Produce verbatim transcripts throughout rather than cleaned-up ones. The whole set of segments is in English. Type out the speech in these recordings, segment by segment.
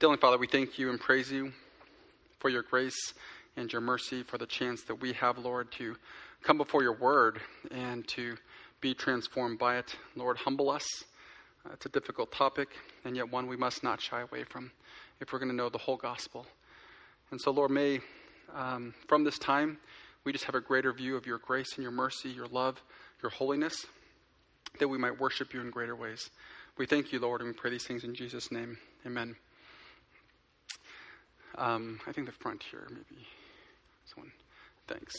Heavenly Father, we thank you and praise you for your grace and your mercy, for the chance that we have, Lord, to come before your word and to be transformed by it. Lord, humble us. Uh, it's a difficult topic, and yet one we must not shy away from if we're going to know the whole gospel. And so, Lord, may um, from this time, we just have a greater view of your grace and your mercy, your love, your holiness, that we might worship you in greater ways. We thank you, Lord, and we pray these things in Jesus' name. Amen. Um, I think the front here, maybe. This one. Thanks.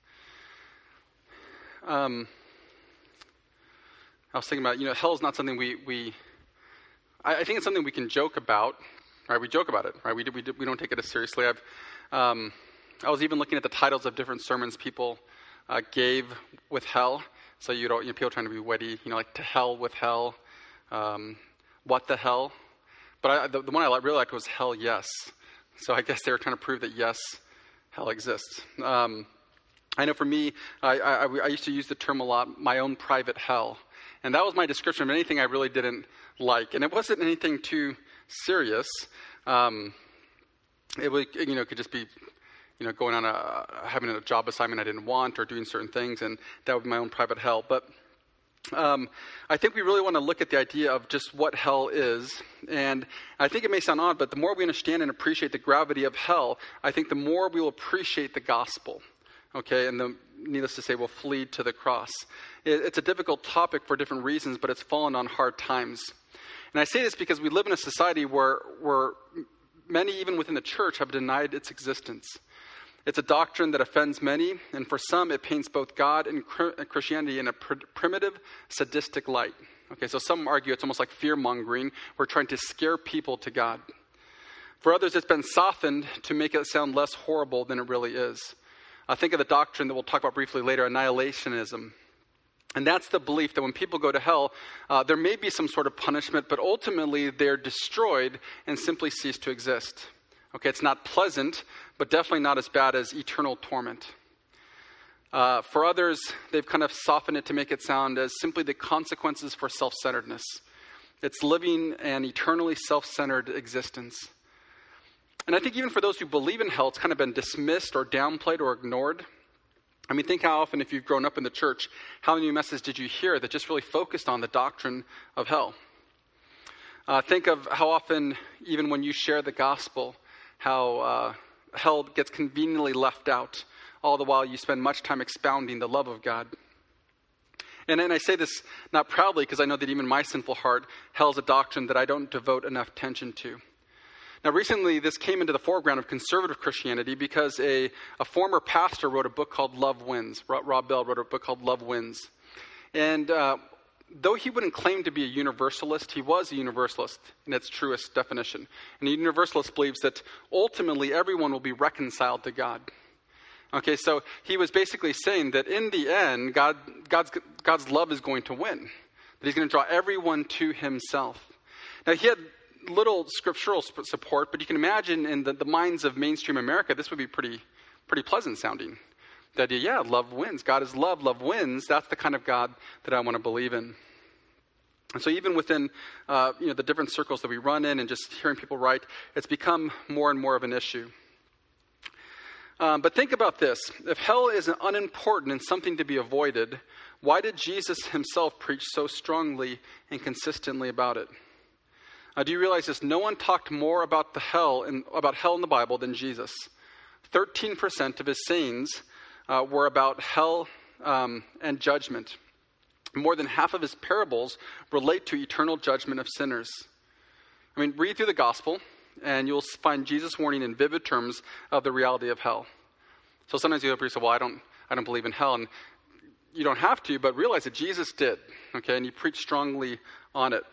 Um, I was thinking about, you know, hell is not something we, we I, I think it's something we can joke about, right? We joke about it, right? We, we, we don't take it as seriously. I've, um, I was even looking at the titles of different sermons people uh, gave with hell. So, you know, you know, people trying to be witty, you know, like to hell with hell, um, what the hell. But I, the, the one I really liked was hell yes. So I guess they were trying to prove that, yes, hell exists. Um, I know for me, I, I, I used to use the term a lot, my own private hell. And that was my description of anything I really didn't like. And it wasn't anything too serious. Um, it would, you know, could just be, you know, going on a, having a job assignment I didn't want or doing certain things. And that would be my own private hell. But Um, I think we really want to look at the idea of just what hell is. And I think it may sound odd, but the more we understand and appreciate the gravity of hell, I think the more we will appreciate the gospel. Okay, and the, needless to say, we'll flee to the cross. It, it's a difficult topic for different reasons, but it's fallen on hard times. And I say this because we live in a society where, where many, even within the church, have denied its existence. It's a doctrine that offends many, and for some, it paints both God and Christianity in a pr- primitive, sadistic light. Okay, so some argue it's almost like fear-mongering. We're trying to scare people to God. For others, it's been softened to make it sound less horrible than it really is. I think of the doctrine that we'll talk about briefly later, annihilationism. And that's the belief that when people go to hell, uh, there may be some sort of punishment, but ultimately they're destroyed and simply cease to exist. Okay, it's not pleasant, but definitely not as bad as eternal torment. Uh, for others, they've kind of softened it to make it sound as simply the consequences for self-centeredness. It's living an eternally self-centered existence. And I think even for those who believe in hell, it's kind of been dismissed or downplayed or ignored. I mean, think how often, if you've grown up in the church, how many messages did you hear that just really focused on the doctrine of hell? Uh, think of how often, even when you share the gospel, how uh, hell gets conveniently left out, all the while you spend much time expounding the love of God. And, and I say this not proudly, because I know that even my sinful heart, hell is a doctrine that I don't devote enough attention to. Now, recently, this came into the foreground of conservative Christianity because a, a former pastor wrote a book called Love Wins. Rob Bell wrote a book called Love Wins. And uh, though he wouldn't claim to be a universalist, he was a universalist in its truest definition. And a universalist believes that ultimately everyone will be reconciled to God. Okay, so he was basically saying that in the end, God, God's, God's love is going to win. That he's going to draw everyone to himself. Now, he had little scriptural support, but you can imagine in the, the minds of mainstream America, this would be pretty, pretty pleasant sounding. The idea, yeah, love wins. God is love. Love wins. That's the kind of God that I want to believe in. And so even within uh, you know, the different circles that we run in and just hearing people write, it's become more and more of an issue. Um, but think about this. If hell is unimportant and something to be avoided, why did Jesus himself preach so strongly and consistently about it? Uh, do you realize this? No one talked more about the hell in, about hell in the Bible than Jesus. Thirteen percent of his sayings Uh, were about hell um, and judgment. More than half of his parables relate to eternal judgment of sinners. I mean, read through the gospel, and you'll find Jesus warning in vivid terms of the reality of hell. So sometimes you say, well, I don't, I don't believe in hell. And you don't have to, but realize that Jesus did, okay? And he preached strongly on it.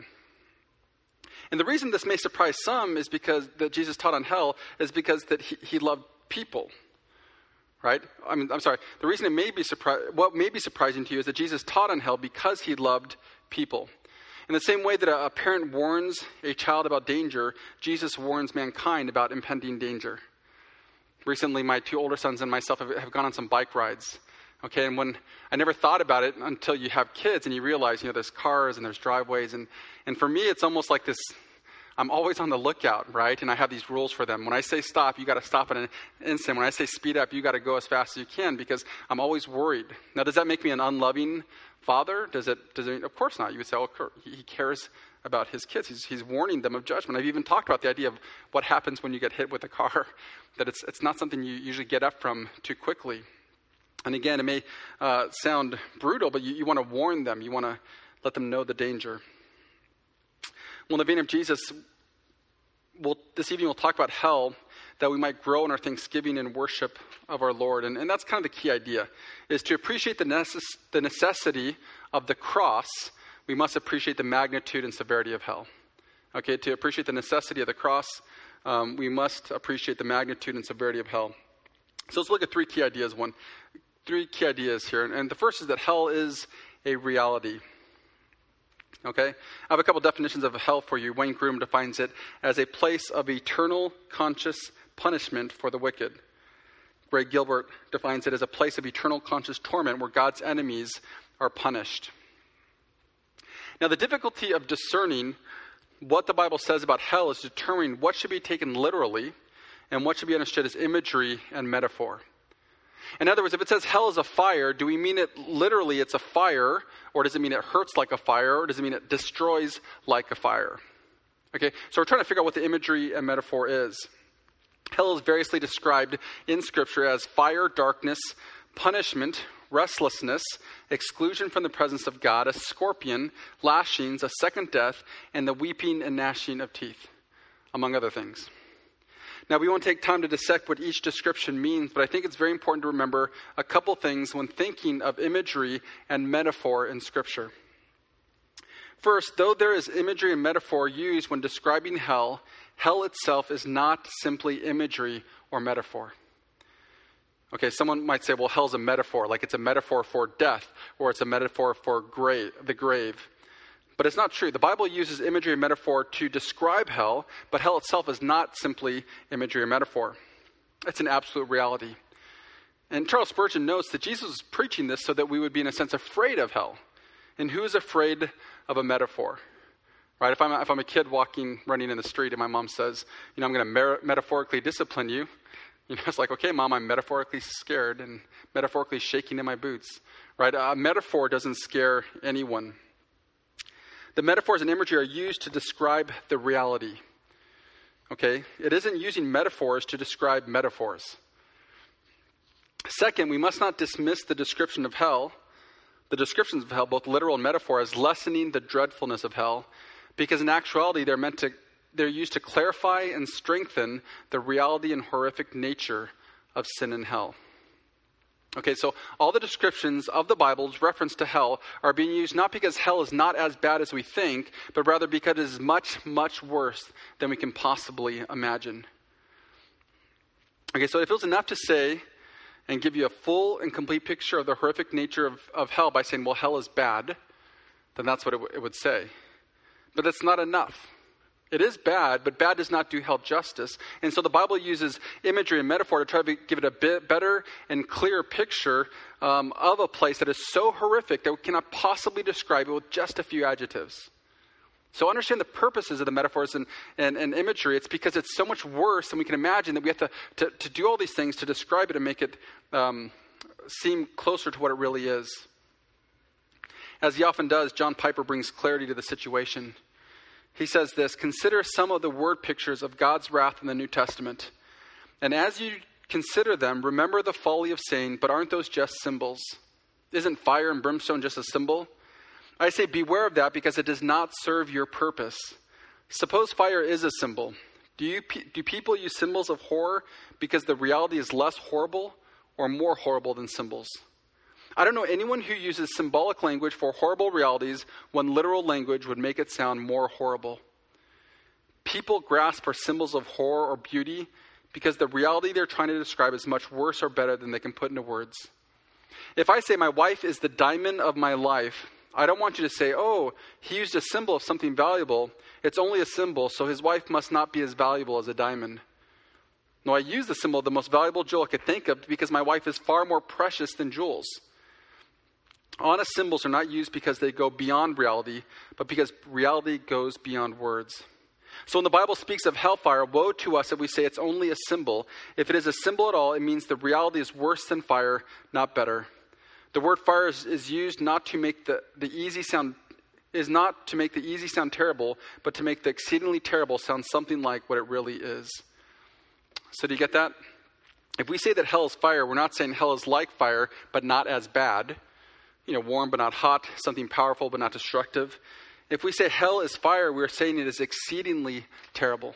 And the reason this may surprise some is because that Jesus taught on hell is because that he, he loved people. Right? I mean, I'm sorry. The reason it may be surpri- what may be surprising to you is that Jesus taught on hell because he loved people. In the same way that a, a parent warns a child about danger, Jesus warns mankind about impending danger. Recently, my two older sons and myself have, have gone on some bike rides. Okay, and when I never thought about it until you have kids and you realize, you know, there's cars and there's driveways, and and for me, it's almost like this I'm always on the lookout, right? And I have these rules for them. When I say stop, you got to stop in an instant. When I say speed up, you got to go as fast as you can because I'm always worried. Now, does that make me an unloving father? Does it? Does it? Of course not. You would say, oh, he cares about his kids. He's, he's warning them of judgment. I've even talked about the idea of what happens when you get hit with a car, that it's it's not something you usually get up from too quickly. And again, it may uh, sound brutal, but you, you want to warn them. You want to let them know the danger. Well, in the vein of Jesus, we'll, this evening we'll talk about hell, that we might grow in our thanksgiving and worship of our Lord. And, and that's kind of the key idea, is to appreciate the, necess- the necessity of the cross, we must appreciate the magnitude and severity of hell. Okay, to appreciate the necessity of the cross, um, we must appreciate the magnitude and severity of hell. So let's look at three key ideas. One, three key ideas here. And, and the first is that hell is a reality. Okay, I have a couple definitions of hell for you. Wayne Groom defines it as a place of eternal conscious punishment for the wicked. Ray Gilbert defines it as a place of eternal conscious torment where God's enemies are punished. Now, the difficulty of discerning what the Bible says about hell is determining what should be taken literally and what should be understood as imagery and metaphor. In other words, if it says hell is a fire, do we mean it literally it's a fire, or does it mean it hurts like a fire, or does it mean it destroys like a fire? Okay, so we're trying to figure out what the imagery and metaphor is. Hell is variously described in Scripture as fire, darkness, punishment, restlessness, exclusion from the presence of God, a scorpion, lashings, a second death, and the weeping and gnashing of teeth, among other things. Now, we won't take time to dissect what each description means, but I think it's very important to remember a couple things when thinking of imagery and metaphor in Scripture. First, though there is imagery and metaphor used when describing hell, hell itself is not simply imagery or metaphor. Okay, someone might say, well, hell's a metaphor, like it's a metaphor for death, or it's a metaphor for grave, the grave. But it's not true. The Bible uses imagery and metaphor to describe hell, but hell itself is not simply imagery or metaphor. It's an absolute reality. And Charles Spurgeon notes that Jesus was preaching this so that we would be, in a sense, afraid of hell. And who is afraid of a metaphor? Right? If I'm a, if I'm a kid walking, running in the street, and my mom says, you know, I'm going to mer- metaphorically discipline you, you know, it's like, okay, Mom, I'm metaphorically scared and metaphorically shaking in my boots. Right? A metaphor doesn't scare anyone. The metaphors and imagery are used to describe the reality. Okay? It isn't using metaphors to describe metaphors. Second, we must not dismiss the description of hell, the descriptions of hell, both literal and metaphor, as lessening the dreadfulness of hell, because in actuality they're meant to, they're used to clarify and strengthen the reality and horrific nature of sin and hell. Okay, so all the descriptions of the Bible's reference to hell are being used not because hell is not as bad as we think, but rather because it is much, much worse than we can possibly imagine. Okay, so if it was enough to say and give you a full and complete picture of the horrific nature of, of hell by saying, well, hell is bad, then that's what it, w- it would say. But that's not enough. It is bad, but bad does not do hell justice. And so the Bible uses imagery and metaphor to try to give it a bit better and clearer picture um, of a place that is so horrific that we cannot possibly describe it with just a few adjectives. So understand the purposes of the metaphors and, and, and imagery. It's because it's so much worse than we can imagine that we have to, to, to do all these things to describe it and make it um, seem closer to what it really is. As he often does, John Piper brings clarity to the situation. He says this: consider some of the word pictures of God's wrath in the New Testament. And as you consider them, remember the folly of saying, but aren't those just symbols? Isn't fire and brimstone just a symbol? I say beware of that because it does not serve your purpose. Suppose fire is a symbol. Do you do people use symbols of horror because the reality is less horrible or more horrible than symbols? I don't know anyone who uses symbolic language for horrible realities when literal language would make it sound more horrible. People grasp for symbols of horror or beauty because the reality they're trying to describe is much worse or better than they can put into words. If I say my wife is the diamond of my life, I don't want you to say, oh, he used a symbol of something valuable. It's only a symbol, so his wife must not be as valuable as a diamond. No, I use the symbol of the most valuable jewel I could think of because my wife is far more precious than jewels. Honest symbols are not used because they go beyond reality, but because reality goes beyond words. So when the Bible speaks of hellfire, woe to us if we say it's only a symbol. If it is a symbol at all, it means the reality is worse than fire, not better. The word fire is, is used not to make the, the easy sound, is not to make the easy sound terrible, but to make the exceedingly terrible sound something like what it really is. So do you get that? If we say that hell is fire, we're not saying hell is like fire, but not as bad. You know, warm but not hot, something powerful but not destructive. If we say hell is fire, we're saying it is exceedingly terrible.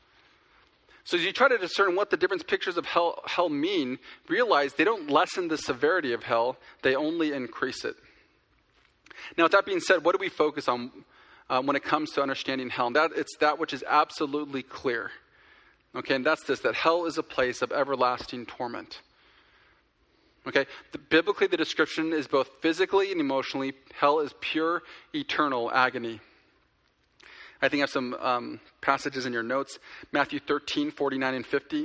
So as you try to discern what the different pictures of hell, hell mean, realize they don't lessen the severity of hell, they only increase it. Now, with that being said, what do we focus on uh, when it comes to understanding hell? And that, it's that which is absolutely clear. Okay, and that's this, that hell is a place of everlasting torment. Okay, the, biblically the description is both physically and emotionally, hell is pure, eternal agony. I think I have some um, passages in your notes. Matthew thirteen, forty-nine and fifty.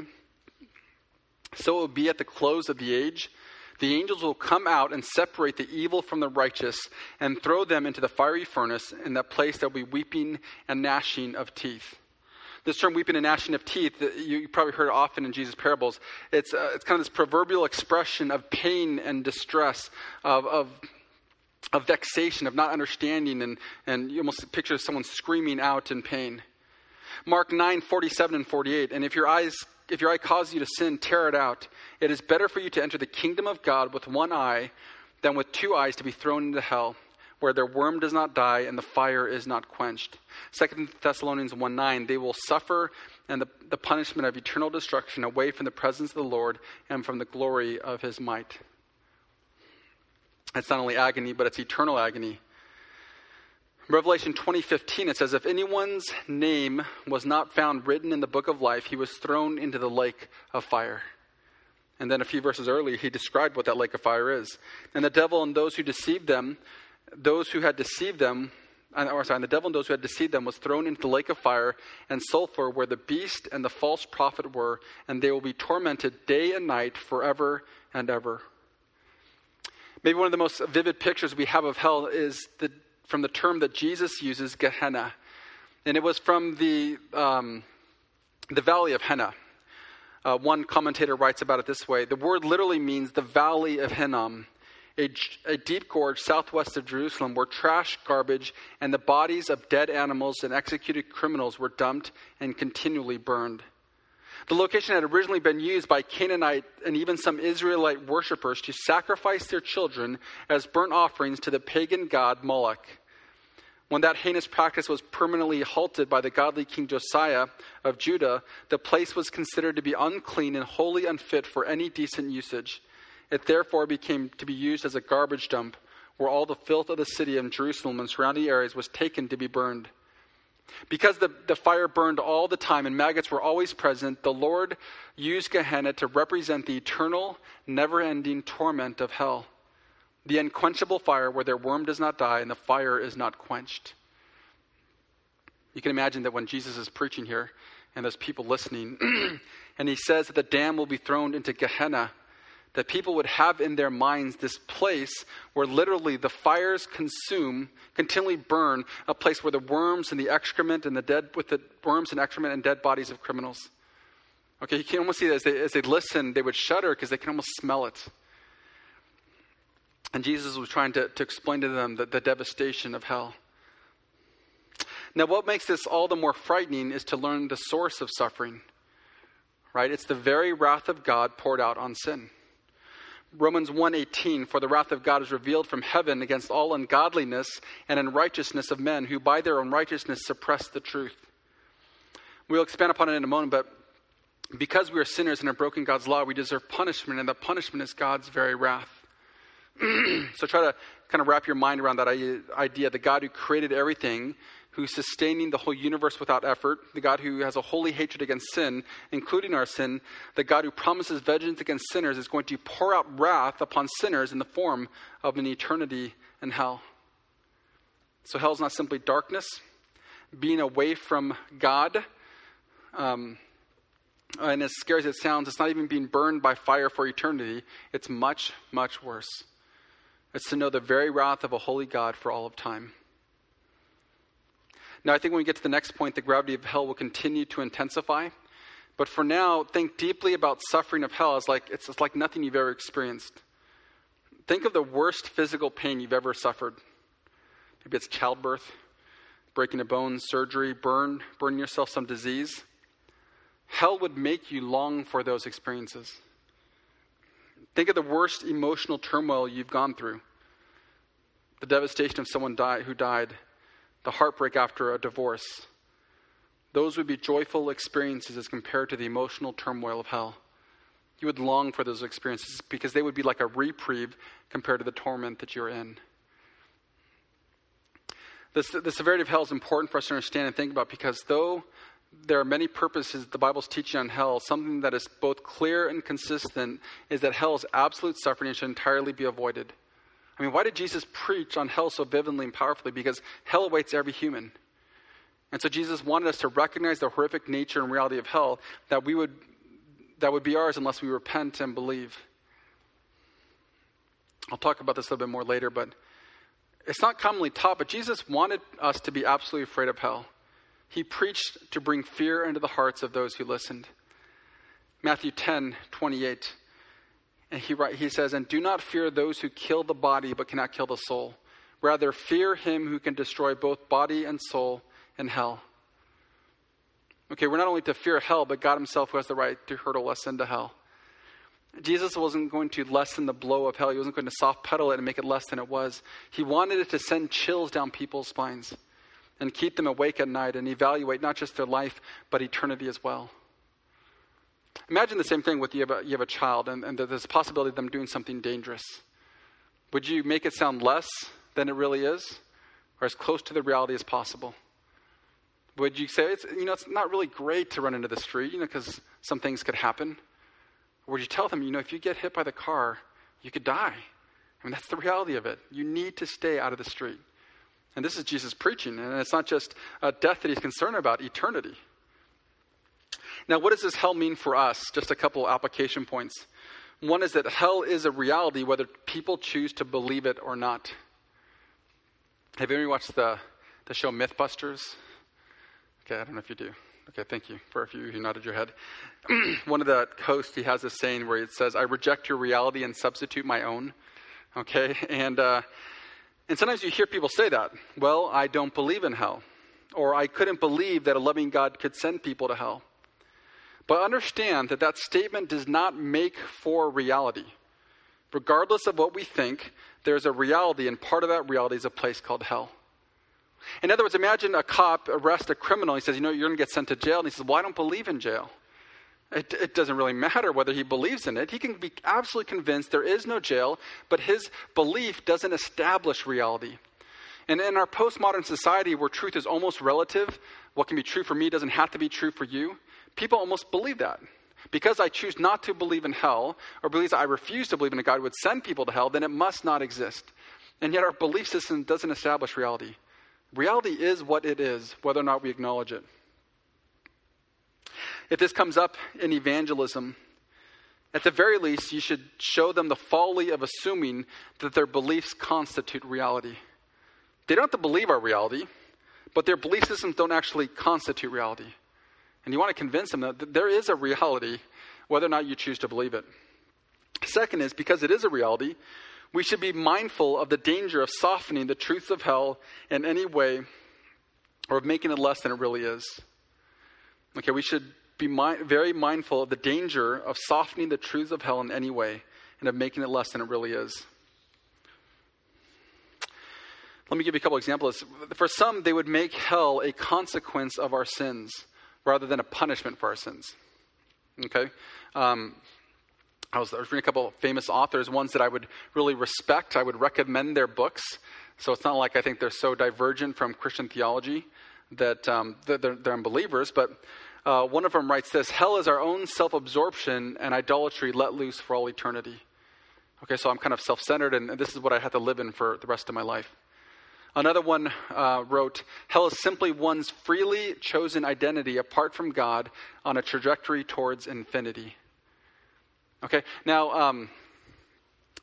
So it will be at the close of the age. The angels will come out and separate the evil from the righteous and throw them into the fiery furnace. In that place there will be weeping and gnashing of teeth. This term, weeping and gnashing of teeth, you, you probably heard it often in Jesus' parables. It's uh, it's kind of this proverbial expression of pain and distress, of of, of vexation, of not understanding, and, and you almost picture someone screaming out in pain. Mark nine, forty-seven and forty-eight, and if your eyes if your eye causes you to sin, tear it out. It is better for you to enter the kingdom of God with one eye than with two eyes to be thrown into hell, where their worm does not die and the fire is not quenched. Second Thessalonians one nine, they will suffer and the, the punishment of eternal destruction away from the presence of the Lord and from the glory of his might. It's not only agony, but it's eternal agony. Revelation twenty fifteen, it says, if anyone's name was not found written in the book of life, he was thrown into the lake of fire. And then a few verses earlier, he described what that lake of fire is. And the devil and those who deceived them, those who had deceived them, or sorry, and the devil and those who had deceived them was thrown into the lake of fire and sulfur where the beast and the false prophet were, and they will be tormented day and night forever and ever. Maybe one of the most vivid pictures we have of hell is the from the term that Jesus uses, Gehenna. And it was from the um, the valley of Henna. Uh, one commentator writes about it this way. The word literally means the valley of Hinnom, a, a deep gorge southwest of Jerusalem where trash, garbage, and the bodies of dead animals and executed criminals were dumped and continually burned. The location had originally been used by Canaanite and even some Israelite worshippers to sacrifice their children as burnt offerings to the pagan god Moloch. When that heinous practice was permanently halted by the godly King Josiah of Judah, the place was considered to be unclean and wholly unfit for any decent usage. It therefore became to be used as a garbage dump where all the filth of the city of Jerusalem and surrounding areas was taken to be burned. Because the, the fire burned all the time and maggots were always present, the Lord used Gehenna to represent the eternal, never-ending torment of hell. The unquenchable fire where their worm does not die and the fire is not quenched. You can imagine that when Jesus is preaching here and there's people listening, and he says that the damned will be thrown into Gehenna, that people would have in their minds this place where literally the fires consume, continually burn, a place where the worms and the excrement and the dead, with the worms and excrement and dead bodies of criminals. Okay, you can almost see that as they, as they listen, they would shudder because they can almost smell it. And Jesus was trying to, to explain to them the, the devastation of hell. Now, what makes this all the more frightening is to learn the source of suffering. Right? It's the very wrath of God poured out on sin. Romans one eighteen, for the wrath of God is revealed from heaven against all ungodliness and unrighteousness of men who by their unrighteousness suppress the truth. We'll expand upon it in a moment, but because we are sinners and have broken God's law, we deserve punishment, and the punishment is God's very wrath. So try to kind of wrap your mind around that idea. The God who created everything, who's sustaining the whole universe without effort, the God who has a holy hatred against sin, including our sin, the God who promises vengeance against sinners is going to pour out wrath upon sinners in the form of an eternity in hell. So hell is not simply darkness, being away from God. Um, and as scary as it sounds, it's not even being burned by fire for eternity. It's much, much worse. It's to know the very wrath of a holy God for all of time. Now, I think when we get to the next point, the gravity of hell will continue to intensify. But for now, think deeply about suffering of hell as like it's, it's like nothing you've ever experienced. Think of the worst physical pain you've ever suffered. Maybe it's childbirth, breaking a bone, surgery, burn, burn yourself, some disease. Hell would make you long for those experiences. Think of the worst emotional turmoil you've gone through. The devastation of someone die, who died, the heartbreak after a divorce. Those would be joyful experiences as compared to the emotional turmoil of hell. You would long for those experiences because they would be like a reprieve compared to the torment that you're in. The, the severity of hell is important for us to understand and think about because though there are many purposes the Bible's teaching on hell, something that is both clear and consistent is that hell is absolute suffering and should entirely be avoided. I mean, why did Jesus preach on hell so vividly and powerfully? Because hell awaits every human. And so Jesus wanted us to recognize the horrific nature and reality of hell that we would that would be ours unless we repent and believe. I'll talk about this a little bit more later, but it's not commonly taught, but Jesus wanted us to be absolutely afraid of hell. He preached to bring fear into the hearts of those who listened. Matthew ten twenty-eight. And he, he says, and do not fear those who kill the body but cannot kill the soul. Rather, fear him who can destroy both body and soul in hell. Okay, we're not only to fear hell, but God himself who has the right to hurtle us into hell. Jesus wasn't going to lessen the blow of hell. He wasn't going to soft pedal it and make it less than it was. He wanted it to send chills down people's spines and keep them awake at night and evaluate not just their life, but eternity as well. Imagine the same thing with you have a, you have a child and, and there's a possibility of them doing something dangerous. Would you make it sound less than it really is or as close to the reality as possible? Would you say, it's you know, it's not really great to run into the street, you know, because some things could happen? Or would you tell them, you know, if you get hit by the car, you could die? I mean, that's the reality of it. You need to stay out of the street. And this is Jesus preaching, and it's not just uh, death that he's concerned about, eternity. Now, what does this hell mean for us? Just a couple application points. One is that hell is a reality whether people choose to believe it or not. Have you ever watched the, the show Mythbusters? Okay, I don't know if you do. Okay, thank you for a few who nodded your head. One of the hosts, he has this saying where it says, I reject your reality and substitute my own. Okay, and uh, and sometimes you hear people say that. Well, I don't believe in hell. Or I couldn't believe that a loving God could send people to hell. But understand that that statement does not make for reality. Regardless of what we think, there's a reality, and part of that reality is a place called hell. In other words, imagine a cop arrests a criminal. He says, you know, you're going to get sent to jail. And he says, well, I don't believe in jail. It, it doesn't really matter whether he believes in it. He can be absolutely convinced there is no jail, but his belief doesn't establish reality. And in our postmodern society where truth is almost relative, what can be true for me doesn't have to be true for you, people almost believe that. Because I choose not to believe in hell, or believes I refuse to believe in a God who would send people to hell, then it must not exist. And yet our belief system doesn't establish reality. Reality is what it is, whether or not we acknowledge it. If this comes up in evangelism, at the very least, you should show them the folly of assuming that their beliefs constitute reality. They don't have to believe our reality, but their belief systems don't actually constitute reality. And you want to convince them that there is a reality, whether or not you choose to believe it. Second is, because it is a reality, we should be mindful of the danger of softening the truths of hell in any way or of making it less than it really is. Okay, we should be mi- very mindful of the danger of softening the truths of hell in any way and of making it less than it really is. Let me give you a couple examples. For some, they would make hell a consequence of our sins rather than a punishment for our sins. Okay? Um, I was, I was reading a couple of famous authors, ones that I would really respect. I would recommend their books. So it's not like I think they're so divergent from Christian theology that um, they're, they're unbelievers. But uh, one of them writes this: hell is our own self-absorption and idolatry let loose for all eternity. Okay, so I'm kind of self-centered, and this is what I have to live in for the rest of my life. Another one uh, wrote, hell is simply one's freely chosen identity apart from God on a trajectory towards infinity. Okay, now, um,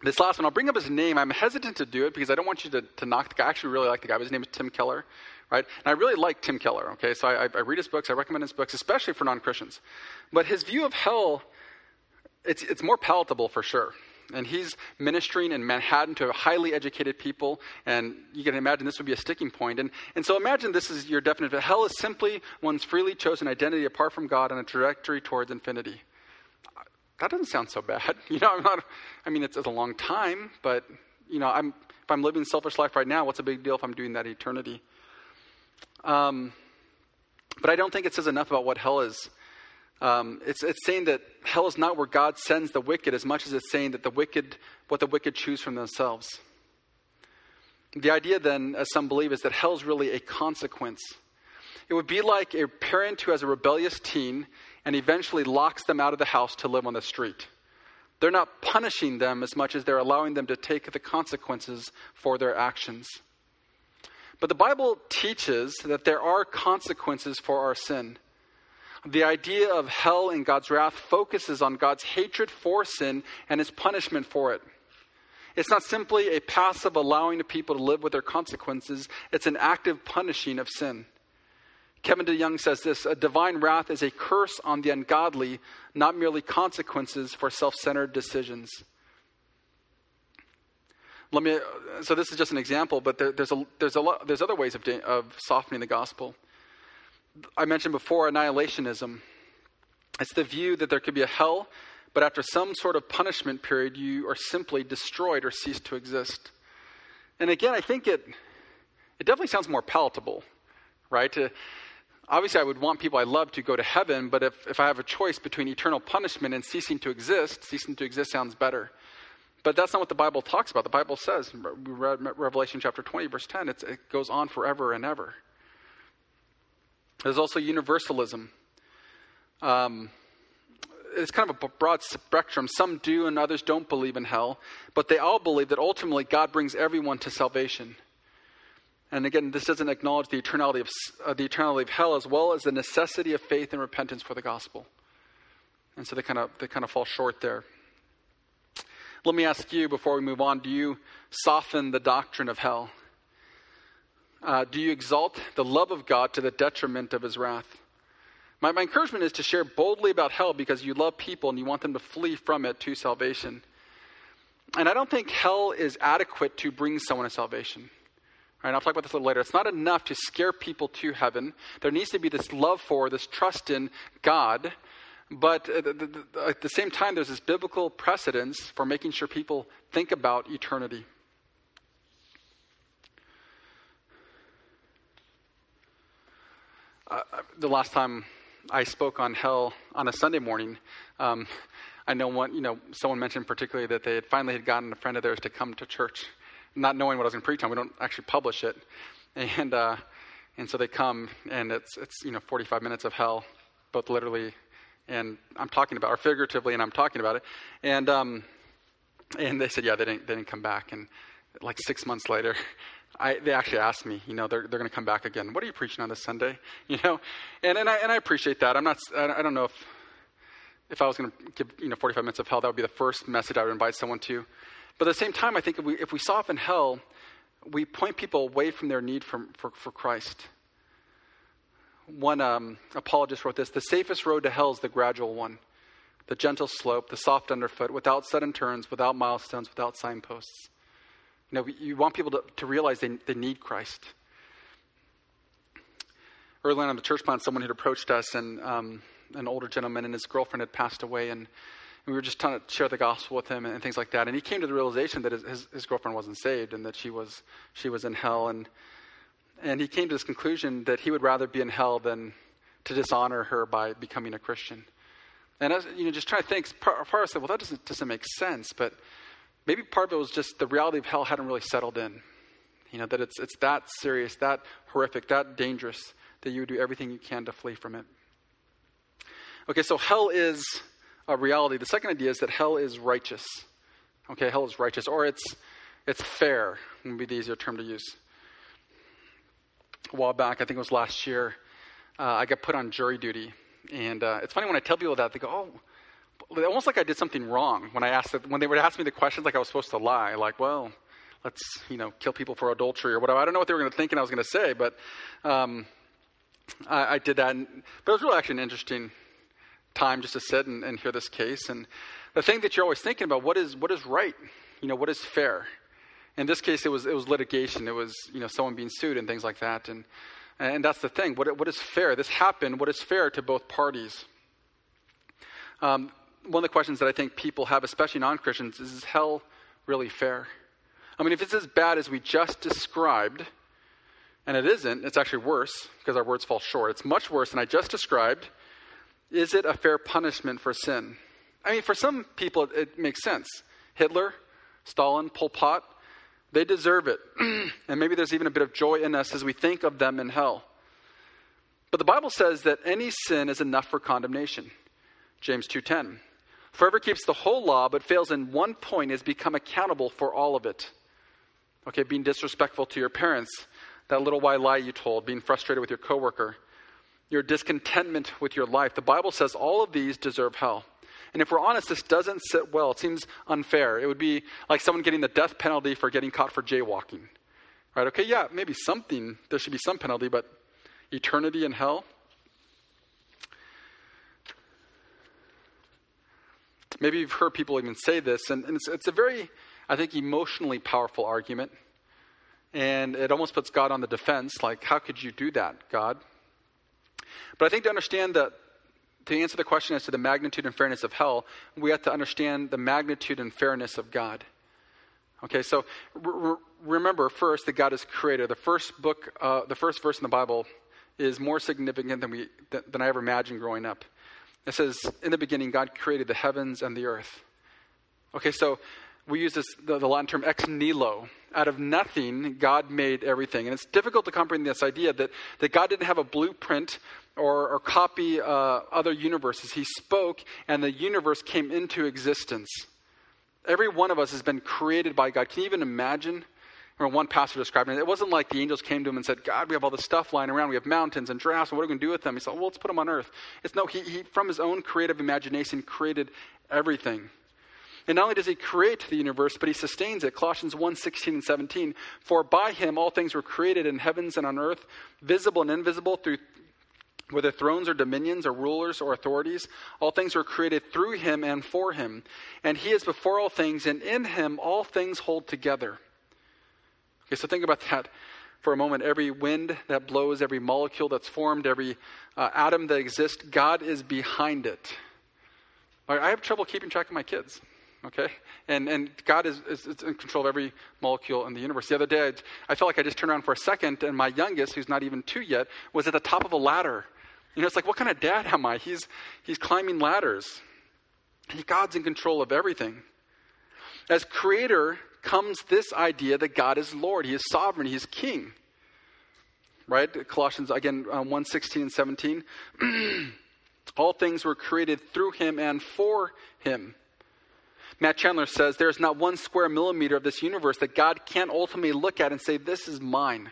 This last one, I'll bring up his name. I'm hesitant to do it because I don't want you to, to knock the guy. I actually really like the guy. His name is Tim Keller, right? And I really like Tim Keller, okay? So I, I read his books. I recommend his books, especially for non-Christians. But his view of hell, it's it's more palatable for sure. And he's ministering in Manhattan to highly educated people. And you can imagine this would be a sticking point. And, and so imagine this is your definition. Hell is simply one's freely chosen identity apart from God on a trajectory towards infinity. That doesn't sound so bad. You know, I'm not, I mean, it's, it's a long time, but, you know, I'm, if I'm living a selfish life right now, what's a big deal if I'm doing that eternity? Um, but I don't think it says enough about what hell is. Um, it's, it's saying that hell is not where God sends the wicked as much as it's saying that the wicked, what the wicked choose from themselves. The idea then, as some believe, is that hell is really a consequence. It would be like a parent who has a rebellious teen and eventually locks them out of the house to live on the street. They're not punishing them as much as they're allowing them to take the consequences for their actions. But the Bible teaches that there are consequences for our sin. The idea of hell and God's wrath focuses on God's hatred for sin and his punishment for it. It's not simply a passive allowing of people to live with their consequences. It's an active punishing of sin. Kevin DeYoung says this: a divine wrath is a curse on the ungodly, not merely consequences for self-centered decisions. Let me. So this is just an example, but there, there's a there's a lot there's other ways of of softening the gospel. I mentioned before annihilationism. It's the view that there could be a hell, but after some sort of punishment period, you are simply destroyed or cease to exist. And again, I think it it definitely sounds more palatable, right? To, Obviously, I would want people I love to go to heaven, but if, if I have a choice between eternal punishment and ceasing to exist, ceasing to exist sounds better. But that's not what the Bible talks about. The Bible says, we read Revelation chapter twenty, verse ten, it's, it goes on forever and ever. There's also universalism. Um, it's kind of a broad spectrum. Some do and others don't believe in hell, but they all believe that ultimately God brings everyone to salvation. And again, this doesn't acknowledge the eternality of uh, the eternality of hell, as well as the necessity of faith and repentance for the gospel. And so they kind of they kind of fall short there. Let me ask you before we move on: do you soften the doctrine of hell? Uh, do you exalt the love of God to the detriment of his wrath? My, my encouragement is to share boldly about hell because you love people and you want them to flee from it to salvation. And I don't think hell is adequate to bring someone to salvation. All right, I'll talk about this a little later. It's not enough to scare people to heaven. There needs to be this love for, this trust in God. But at the same time, there's this biblical precedence for making sure people think about eternity. Uh, the last time I spoke on hell on a Sunday morning, um, I know one, you know, someone mentioned particularly that they had finally had gotten a friend of theirs to come to church, not knowing what I was going to preach on. We don't actually publish it, and uh, and so they come, and it's it's you know forty-five minutes of hell, both literally, and I'm talking about, or figuratively, and I'm talking about it, and um, and they said, yeah, they didn't they didn't come back, and like six months later, I they actually asked me, you know, they're they're going to come back again. What are you preaching on this Sunday? You know, and and I and I appreciate that. I'm not, I don't know if if I was going to give you know forty-five minutes of hell, that would be the first message I would invite someone to. But at the same time, I think if we, if we soften hell, we point people away from their need for, for, for Christ. One um, apologist wrote this: the safest road to hell is the gradual one, the gentle slope, the soft underfoot, without sudden turns, without milestones, without signposts. You know, you want people to, to realize they, they need Christ. Early on in the church plant, someone had approached us, and um, an older gentleman and his girlfriend had passed away, and we were just trying to share the gospel with him and, and things like that. And he came to the realization that his, his, his girlfriend wasn't saved and that she was she was in hell. And and he came to this conclusion that he would rather be in hell than to dishonor her by becoming a Christian. And I was, you know, just trying to think. Part, part of us said, well, that doesn't doesn't make sense. But maybe part of it was just the reality of hell hadn't really settled in. You know, that it's it's that serious, that horrific, that dangerous that you would do everything you can to flee from it. Okay, so hell is a reality. The second idea is that hell is righteous. Okay, hell is righteous, or it's it's fair, would be the easier term to use. A while back, I think it was last year, uh, I got put on jury duty. And uh, it's funny when I tell people that, they go, oh, almost like I did something wrong when I asked it, when they would ask me the questions, like I was supposed to lie, like, well, let's, you know, kill people for adultery or whatever. I don't know what they were going to think and I was going to say, but um, I, I did that. And, but it was really actually an interesting time just to sit and, and hear this case. And the thing that you're always thinking about, what is what is right? You know, what is fair? In this case, it was it was litigation. It was, you know, someone being sued and things like that. And and that's the thing. What what is fair? This happened. What is fair to both parties? Um, one of the questions that I think people have, especially non-Christians, is, is hell really fair? I mean, if it's as bad as we just described, and it isn't, it's actually worse because our words fall short. It's much worse than I just described. Is it a fair punishment for sin? I mean, for some people, it, it makes sense. Hitler, Stalin, Pol Pot, they deserve it. And maybe there's even a bit of joy in us as we think of them in hell. But the Bible says that any sin is enough for condemnation. James two ten. For whoever keeps the whole law but fails in one point has become accountable for all of it. Okay, being disrespectful to your parents, that little white lie you told, being frustrated with your coworker, your discontentment with your life. The Bible says all of these deserve hell. And if we're honest, this doesn't sit well. It seems unfair. It would be like someone getting the death penalty for getting caught for jaywalking. Right? Okay, yeah, maybe something, there should be some penalty, but eternity in hell? Maybe you've heard people even say this, and, and it's, it's a very, I think, emotionally powerful argument. And it almost puts God on the defense, like, how could you do that, God? But I think to understand that, to answer the question as to the magnitude and fairness of hell, we have to understand the magnitude and fairness of God. Okay, so re- remember first that God is creator. The first book, uh, the first verse in the Bible is more significant than we than I ever imagined growing up. It says, in the beginning, God created the heavens and the earth. Okay, so we use this the, the Latin term ex nihilo. Out of nothing, God made everything. And it's difficult to comprehend this idea that, that God didn't have a blueprint or, or copy uh, other universes. He spoke, and the universe came into existence. Every one of us has been created by God. Can you even imagine? Or one pastor described it. It wasn't like the angels came to him and said, God, we have all this stuff lying around. We have mountains and giraffes. And what are we going to do with them? He said, well, let's put them on earth. It's no, he, he from his own creative imagination created everything. And not only does he create the universe, but he sustains it. Colossians one, sixteen and seventeen. For by him all things were created in heavens and on earth, visible and invisible, through whether thrones or dominions or rulers or authorities. All things were created through him and for him. And he is before all things, and in him all things hold together. Okay, so think about that for a moment. Every wind that blows, every molecule that's formed, every uh, atom that exists, God is behind it. All right, I have trouble keeping track of my kids. Okay, and and God is, is, is in control of every molecule in the universe. The other day, I, I felt like I just turned around for a second, and my youngest, who's not even two yet, was at the top of a ladder. You know, it's like, what kind of dad am I? He's he's climbing ladders. He, God's in control of everything. As creator comes this idea that God is Lord. He is sovereign. He is king. Right? Colossians, again, um, one, sixteen and seventeen. All things were created through him and for him. Matt Chandler says, there is not one square millimeter of this universe that God can't ultimately look at and say, this is mine.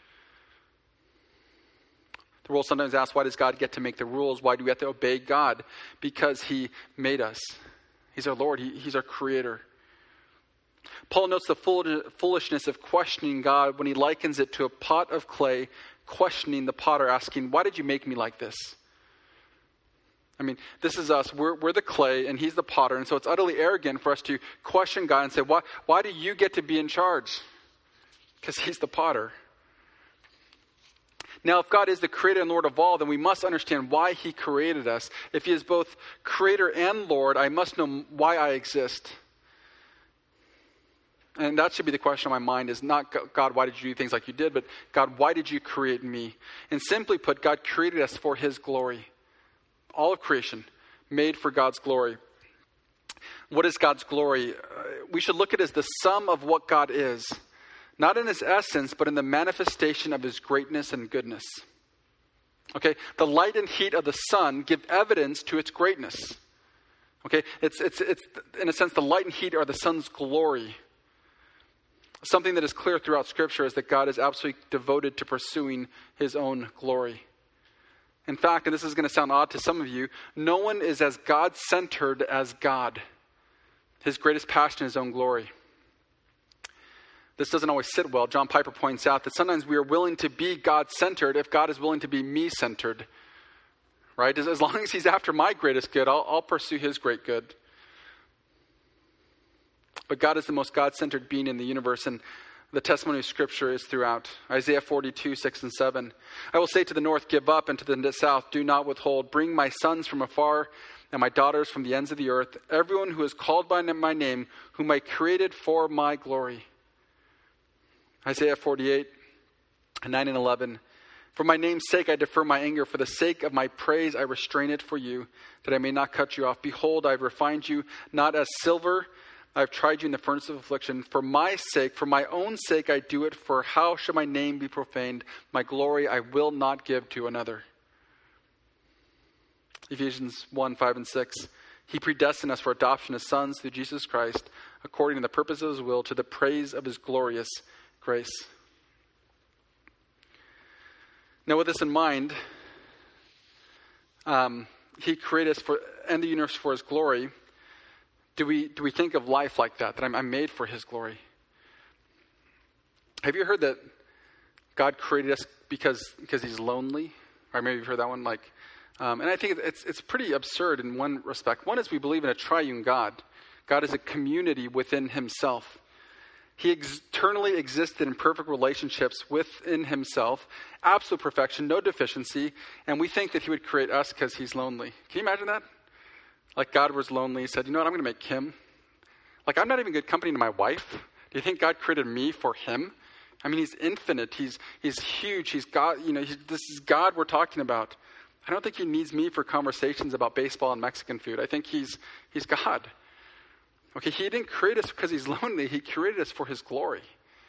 The world sometimes asks, why does God get to make the rules? Why do we have to obey God? Because he made us. He's our Lord. He, he's our creator. Paul notes the foolishness of questioning God when he likens it to a pot of clay, questioning the potter, asking, why did you make me like this? I mean, this is us. We're, we're the clay, and he's the potter. And so it's utterly arrogant for us to question God and say, why, why do you get to be in charge? Because he's the potter. Now, if God is the creator and Lord of all, then we must understand why he created us. If he is both creator and Lord, I must know why I exist. And that should be the question on my mind, is not, God, why did you do things like you did? But God, why did you create me? And simply put, God created us for his glory. All of creation made for God's glory. What is God's glory? Uh, we should look at it as the sum of what God is. Not in his essence, but in the manifestation of his greatness and goodness. Okay, the light and heat of the sun give evidence to its greatness. Okay, it's, it's, it's in a sense, the light and heat are the sun's glory. Something that is clear throughout Scripture is that God is absolutely devoted to pursuing his own glory. In fact, and this is going to sound odd to some of you, no one is as God-centered as God. His greatest passion is his own glory. This doesn't always sit well. John Piper points out that sometimes we are willing to be God-centered if God is willing to be me-centered. Right? As, as long as he's after my greatest good, I'll, I'll pursue his great good. But God is the most God-centered being in the universe, and the testimony of Scripture is throughout. Isaiah forty-two, six and seven. I will say to the north, give up, and to the south, do not withhold. Bring my sons from afar and my daughters from the ends of the earth. Everyone who is called by my name, whom I created for my glory. Isaiah forty-eight, nine and eleven. For my name's sake I defer my anger. For the sake of my praise I restrain it for you, that I may not cut you off. Behold, I have refined you, not as silver. I have tried you in the furnace of affliction. For my sake, for my own sake I do it. For how shall my name be profaned? My glory I will not give to another. Ephesians one, five and six. He predestined us for adoption as sons through Jesus Christ, according to the purpose of his will, to the praise of his glorious grace. Now with this in mind, um, he created us for, and the universe for his glory. Do we do we think of life like that, that I'm, I'm made for his glory? Have you heard that God created us because because he's lonely? Or maybe you've heard that one. Like, um, and I think it's it's pretty absurd in one respect. One is we believe in a triune God. God is a community within himself. He ex- eternally existed in perfect relationships within himself, absolute perfection, no deficiency, and we think that he would create us because he's lonely. Can you imagine that? Like God was lonely, he said, you know what, I'm going to make him. Like I'm not even good company to my wife. Do you think God created me for him? I mean, he's infinite. He's he's huge. He's God. You know, he's, this is God we're talking about. I don't think he needs me for conversations about baseball and Mexican food. I think he's he's God. Okay, he didn't create us because he's lonely. He created us for his glory.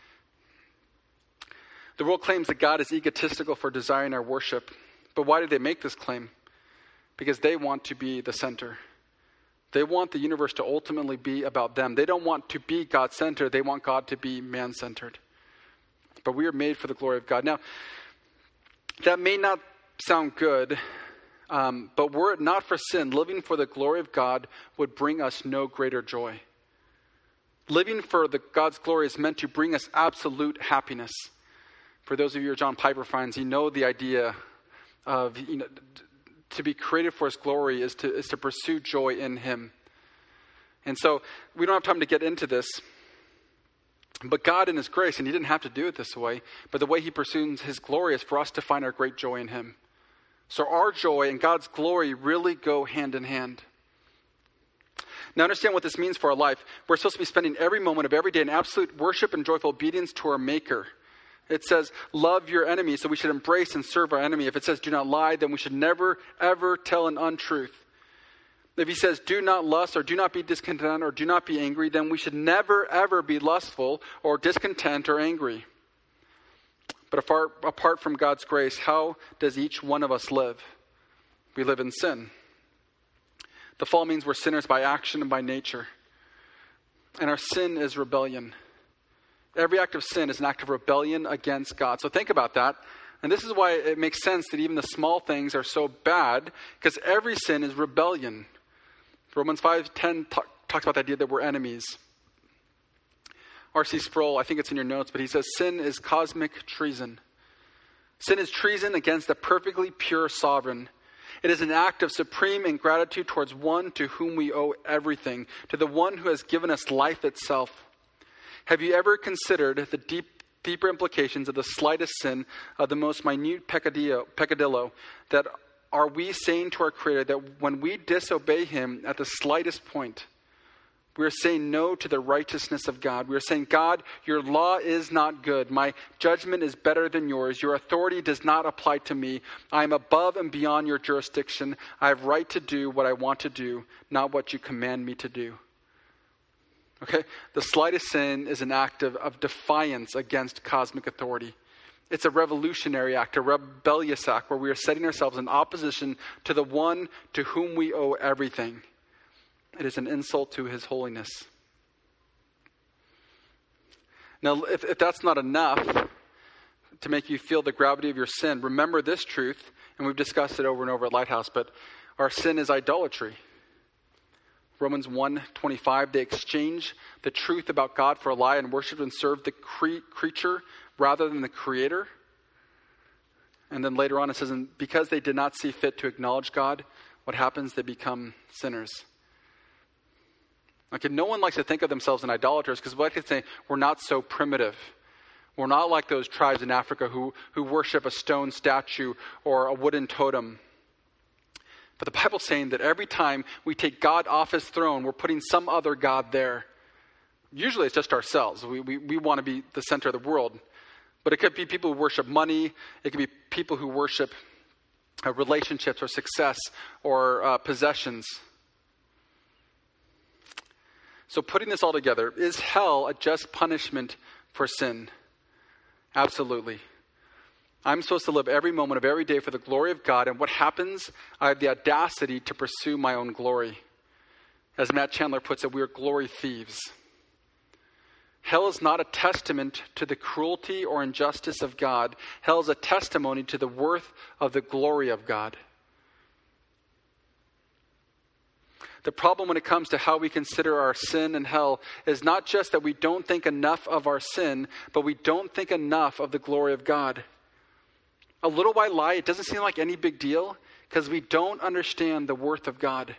The world claims that God is egotistical for desiring our worship. But why do they make this claim? Because they want to be the center. They want the universe to ultimately be about them. They don't want to be God-centered. They want God to be man-centered. But we are made for the glory of God. Now, that may not sound good, um, but were it not for sin, living for the glory of God would bring us no greater joy. Living for the God's glory is meant to bring us absolute happiness. For those of you who are John Piper fans, you know the idea of, you know, to be created for his glory is to is to pursue joy in him. And so we don't have time to get into this. But God in his grace, and he didn't have to do it this way, but the way he pursues his glory is for us to find our great joy in him. So our joy and God's glory really go hand in hand. Now understand what this means for our life. We're supposed to be spending every moment of every day in absolute worship and joyful obedience to our Maker. It says, love your enemy, so we should embrace and serve our enemy. If it says, do not lie, then we should never, ever tell an untruth. If he says, do not lust, or do not be discontent, or do not be angry, then we should never, ever be lustful, or discontent, or angry. But apart, apart from God's grace, how does each one of us live? We live in sin. The fall means we're sinners by action and by nature. And our sin is rebellion. Every act of sin is an act of rebellion against God. So think about that. And this is why it makes sense that even the small things are so bad, because every sin is rebellion. Romans five ten t- talks about the idea that we're enemies. R C Sproul, I think it's in your notes, but he says sin is cosmic treason. Sin is treason against a perfectly pure sovereign. It is an act of supreme ingratitude towards one to whom we owe everything, to the one who has given us life itself. Have you ever considered the deep, deeper implications of the slightest sin, of the most minute peccadillo, peccadillo, that are we saying to our Creator that when we disobey him at the slightest point, we are saying no to the righteousness of God. We are saying, God, your law is not good. My judgment is better than yours. Your authority does not apply to me. I am above and beyond your jurisdiction. I have right to do what I want to do, not what you command me to do. Okay? The slightest sin is an act of, of defiance against cosmic authority. It's a revolutionary act, a rebellious act, where we are setting ourselves in opposition to the one to whom we owe everything. It is an insult to his holiness. Now, if, if that's not enough to make you feel the gravity of your sin, remember this truth, And we've discussed it over and over at Lighthouse, but our sin is idolatry. Romans one twenty-five, they exchange the truth about God for a lie and worship and serve the cre- creature rather than the creator. And then later on it says, and because they did not see fit to acknowledge God, what happens? They become sinners. Okay, no one likes to think of themselves as idolaters because we like to say we're not so primitive. We're not like those tribes in Africa who, who worship a stone statue or a wooden totem. But the Bible's saying that every time we take God off his throne, we're putting some other God there. Usually it's just ourselves. We, we, we want to be the center of the world. But it could be people who worship money. It could be people who worship uh, relationships or success or uh, possessions. So putting this all together, is hell a just punishment for sin? Absolutely. I'm supposed to live every moment of every day for the glory of God. And what happens? I have the audacity to pursue my own glory. As Matt Chandler puts it, we are glory thieves. Hell is not a testament to the cruelty or injustice of God. Hell is a testimony to the worth of the glory of God. The problem when it comes to how we consider our sin and hell is not just that we don't think enough of our sin, but we don't think enough of the glory of God. A little white lie, it doesn't seem like any big deal because we don't understand the worth of God.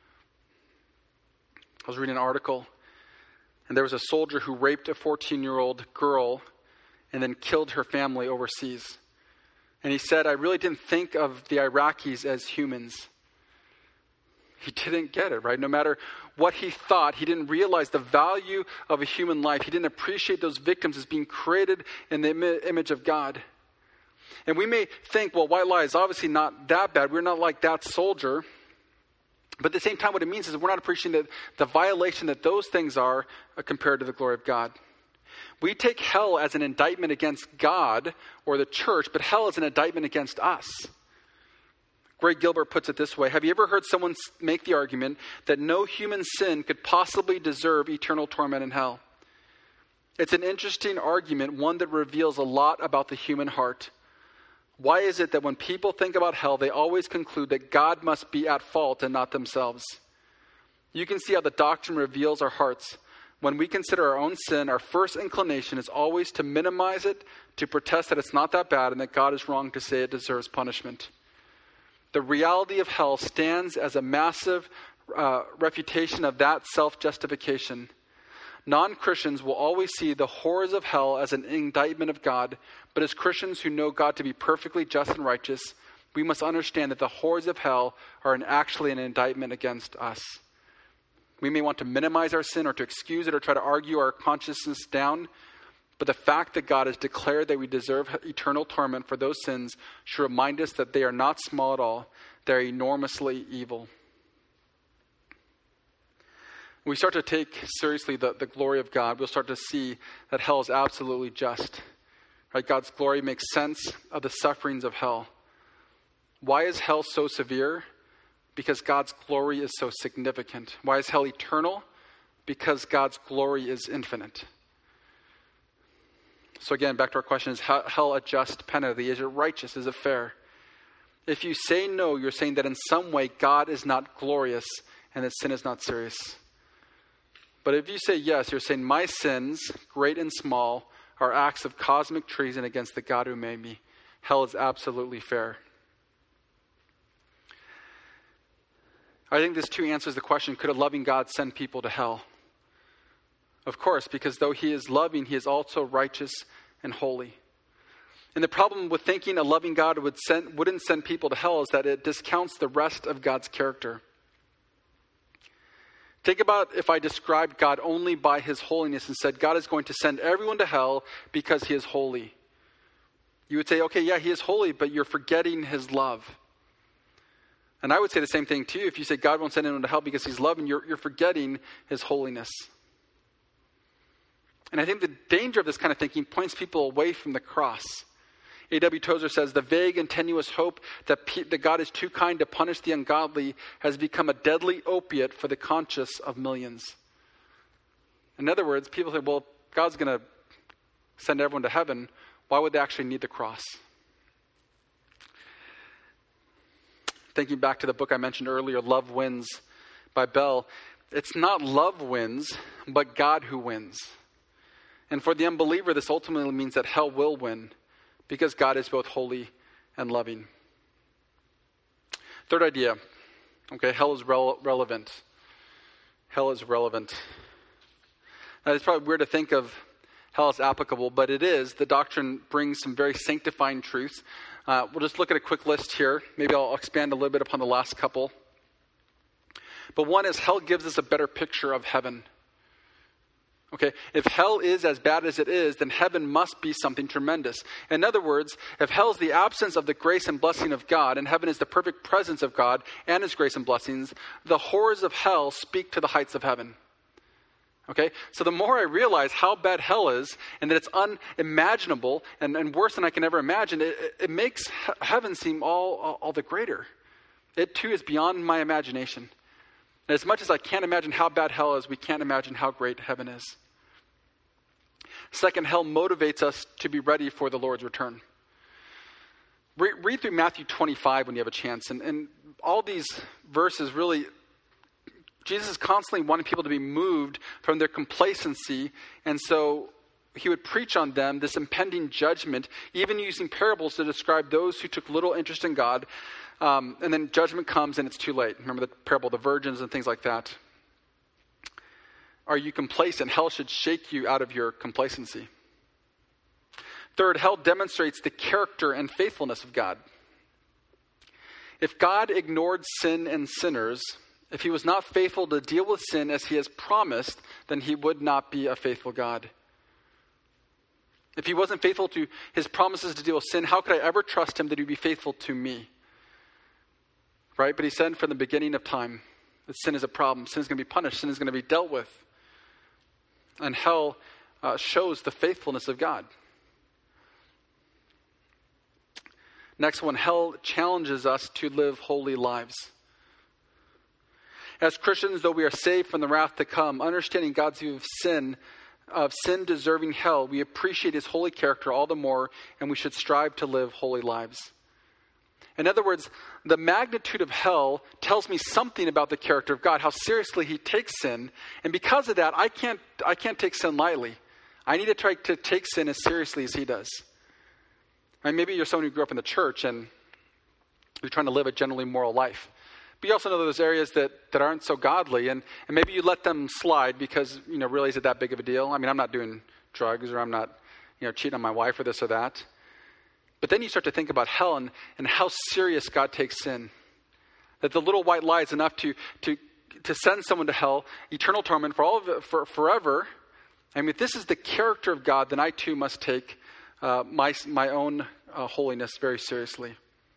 I was reading an article, and there was a soldier who raped a fourteen-year-old girl and then killed her family overseas. And he said, I really didn't think of the Iraqis as humans. He didn't get it, right? No matter what he thought, he didn't realize the value of a human life. He didn't appreciate those victims as being created in the im- image of God. And we may think, well, white lie is obviously not that bad. We're not like that soldier. But at the same time, what it means is we're not appreciating the, the violation that those things are uh, compared to the glory of God. We take hell as an indictment against God or the church, but hell is an indictment against us. Greg Gilbert puts it this way. Have you ever heard someone make the argument that no human sin could possibly deserve eternal torment in hell? It's an interesting argument, one that reveals a lot about the human heart. Why is it that when people think about hell, they always conclude that God must be at fault and not themselves? You can see how the doctrine reveals our hearts. When we consider our own sin, our first inclination is always to minimize it, to protest that it's not that bad and that God is wrong to say it deserves punishment. The reality of hell stands as a massive uh, refutation of that self-justification. Non-Christians will always see the horrors of hell as an indictment of God, but as Christians who know God to be perfectly just and righteous, we must understand that the horrors of hell are an, actually an indictment against us. We may want to minimize our sin or to excuse it or try to argue our consciousness down, but the fact that God has declared that we deserve eternal torment for those sins should remind us that they are not small at all. They're enormously evil. When we start to take seriously the, the glory of God, we'll start to see that hell is absolutely just. Right? God's glory makes sense of the sufferings of hell. Why is hell so severe? Because God's glory is so significant. Why is hell eternal? Because God's glory is infinite. So again, back to our question, is hell a just penalty? Is it righteous? Is it fair? If you say no, you're saying that in some way God is not glorious and that sin is not serious. But if you say yes, you're saying my sins, great and small, are acts of cosmic treason against the God who made me. Hell is absolutely fair. I think this too answers the question, could a loving God send people to hell? Of course, because though he is loving, he is also righteous and holy. And the problem with thinking a loving God would send, wouldn't send people to hell is that it discounts the rest of God's character. Think about if I described God only by his holiness and said God is going to send everyone to hell because he is holy. You would say, okay, yeah, he is holy, but you're forgetting his love. And I would say the same thing to you. If you say God won't send anyone to hell because he's loving, you're, you're forgetting his holiness. And I think the danger of this kind of thinking points people away from the cross. A W Tozer says, the vague and tenuous hope that, P- that God is too kind to punish the ungodly has become a deadly opiate for the conscience of millions. In other words, people say, well, God's going to send everyone to heaven. Why would they actually need the cross? thinking back to the book I mentioned earlier, Love Wins by Bell. It's not love wins, but God who wins. And for the unbeliever, this ultimately means that hell will win because God is both holy and loving. Third idea, okay, hell is rele- relevant. Hell is relevant. Now, it's probably weird to think of hell as applicable, but it is. The doctrine brings some very sanctifying truths. Uh, we'll just look at a quick list here. Maybe I'll expand a little bit upon the last couple. But one is hell gives us a better picture of heaven. Okay, if hell is as bad as it is, then heaven must be something tremendous. In other words, if hell is the absence of the grace and blessing of God, and heaven is the perfect presence of God and his grace and blessings, the horrors of hell speak to the heights of heaven. Okay, so the more I realize how bad hell is, and that it's unimaginable and, and worse than I can ever imagine, it, it makes he- heaven seem all, all, all the greater. It too is beyond my imagination. And as much as I can't imagine how bad hell is, we can't imagine how great heaven is. Second, hell motivates us to be ready for the Lord's return. Re- read through Matthew twenty-five when you have a chance. And, and all these verses really, Jesus is constantly wanting people to be moved from their complacency. And so he would preach on them this impending judgment, even using parables to describe those who took little interest in God. Um, and then judgment comes and it's too late. Remember the parable of the virgins and things like that. Are you complacent? Hell should shake you out of your complacency. Third, hell demonstrates the character and faithfulness of God. If God ignored sin and sinners, if he was not faithful to deal with sin as he has promised, then he would not be a faithful God. If he wasn't faithful to his promises to deal with sin, how could I ever trust him that he would be faithful to me? Right? But he said from the beginning of time that sin is a problem. Sin is going to be punished. Sin is going to be dealt with. And hell uh, shows the faithfulness of God. Next one, hell challenges us to live holy lives. As Christians, though we are saved from the wrath to come, understanding God's view of sin, of sin deserving hell, we appreciate his holy character all the more, and we should strive to live holy lives. In other words, the magnitude of hell tells me something about the character of God, how seriously he takes sin. And because of that, I can't I can't take sin lightly. I need to try to take sin as seriously as he does. I mean, maybe you're someone who grew up in the church and you're trying to live a generally moral life. But you also know those areas that, that aren't so godly, and, and maybe you let them slide because, you know, really is it that big of a deal? I mean, I'm not doing drugs, or I'm not, you know, cheating on my wife or this or that. But then you start to think about hell and, and how serious God takes sin. That the little white lie is enough to to to send someone to hell, eternal torment for all of it, for forever. I mean, if this is the character of God, then I too must take uh, my my own uh, holiness very seriously.